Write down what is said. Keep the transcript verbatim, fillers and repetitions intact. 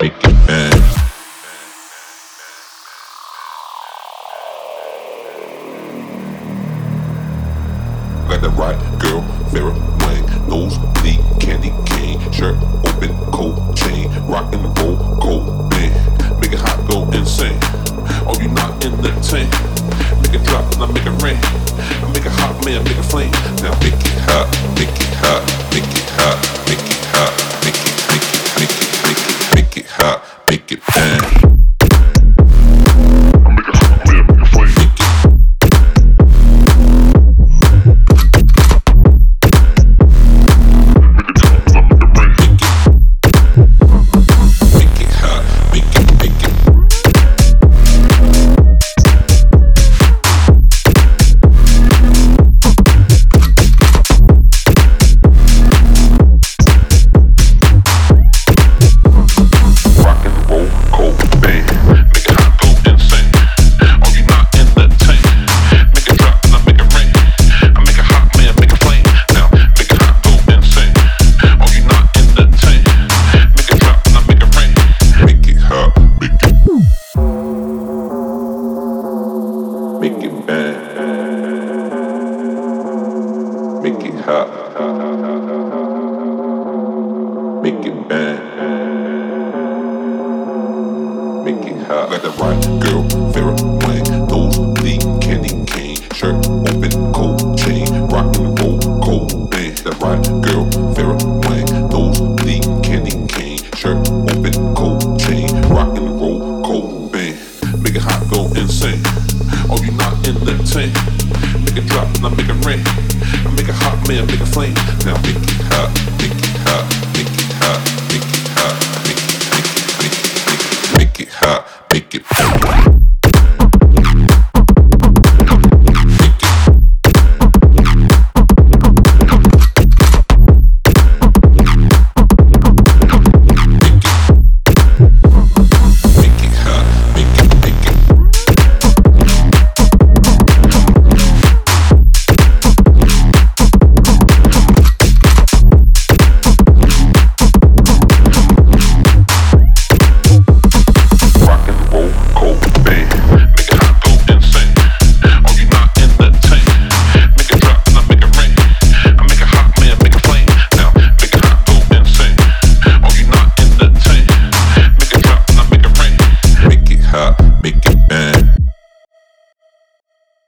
make it bang. Got the right girl, Vera Wang, nose bleed, candy cane, shirt open, cold chain, rockin' the roll, cold band, make it hot, go insane. Oh, you not in the tank? Make it drop and I make it rain. I make it hot, man, make it flame. Now make it hot, make it hot, make it hot, make it hot, make it, make it, make it, make it, make it hot, make it bang. Make it bang, make it hot, make it bang, make it hot. Got the right girl, Vera Wang, nose bleed, candy cane, shirt open, cold chain, rockin' the roll, cold band. The right girl, Vera Wang, nose bleed, candy cane, shirt open, cold chain, rockin' the roll, cold band. Make it hot, go insane. Oh, you not in the tank? Make it drop and I make it rain. I make it hot, man, make it flame. Now make it hot, make it hot, make it hot, make it hot, make it, make it, make it, make it, make it hot, make it.